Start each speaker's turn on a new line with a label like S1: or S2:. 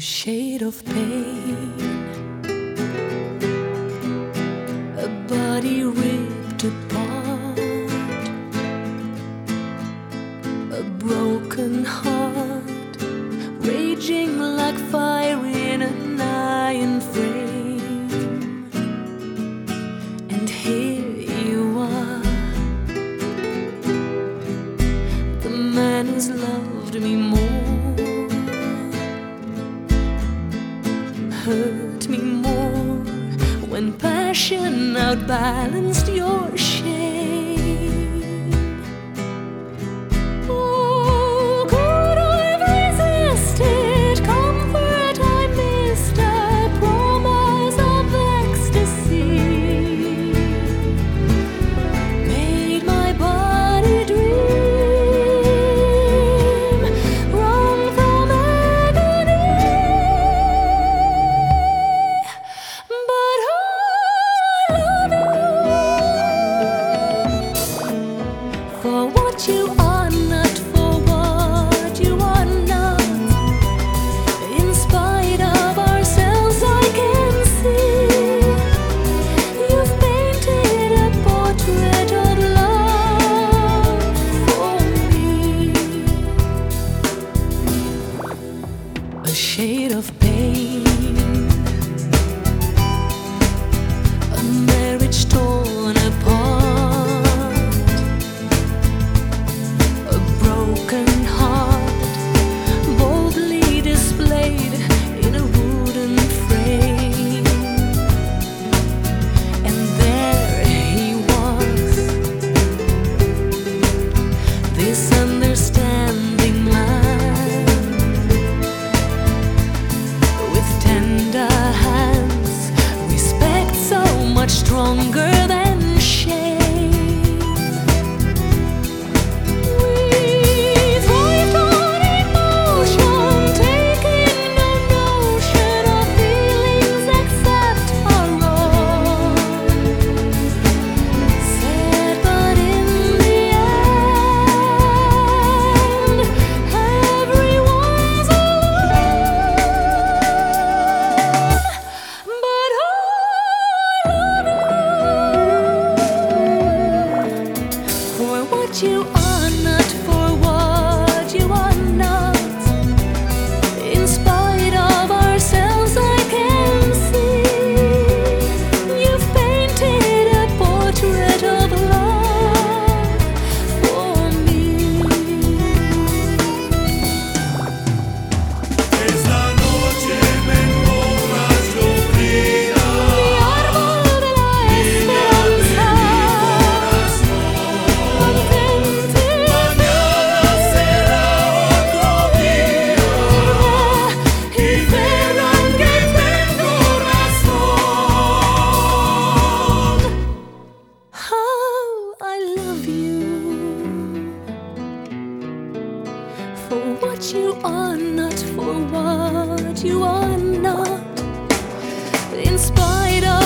S1: shade of pain, a body ripped apart, a broken heart raging like fire in an iron frame. And here you are, the man who's loved me more, hurt me more, when passion outbalanced your shame. Oh, could I have resisted comfort I missed, a promise of ecstasy, made my body dream, wrung from agony. But I love you for what you are, not for what you are not. In spite of ourselves, I can see you've painted a portrait of love for me, a shade of pain, a marriage torn apart, a broken heart boldly displayed in a wooden frame. And there he was, this understanding man, with tender hands, respect so much stronger than shame. We thrived on emotion, taking no notion of feelings except our own. Sad, but in the end, everyone's alone. But I love you for what you are, not for what you are not. In spite of ourselves, I can see you've painted a portrait of love for me.
S2: Esta noche me encontrás dormida,
S1: Mi árbol de la
S2: niña de mi
S1: esperanza,
S2: corazón. Mañana será otro día y verán que tengo razón.
S1: How I love you for what you are, not for what you are not. In spite of